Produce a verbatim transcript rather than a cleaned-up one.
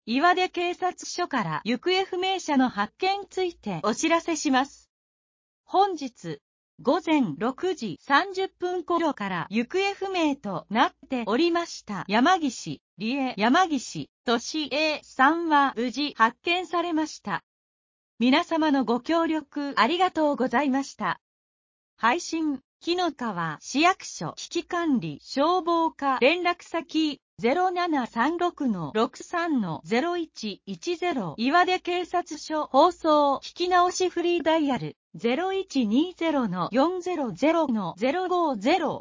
岩出警察署から行方不明者の発見についてお知らせします。本日、ごぜんろくじさんじゅっぷん頃から行方不明となっておりました山岸理恵山岸俊恵さんは無事発見されました。皆様のご協力ありがとうございました。配信、紀の川市役所危機管理消防課連絡先 ゼロななさんろくのろくさんのゼロいちいちゼロ 岩出警察署放送聞き直しフリーダイヤル ゼロいちにゼロのよんゼロゼロのゼロごゼロ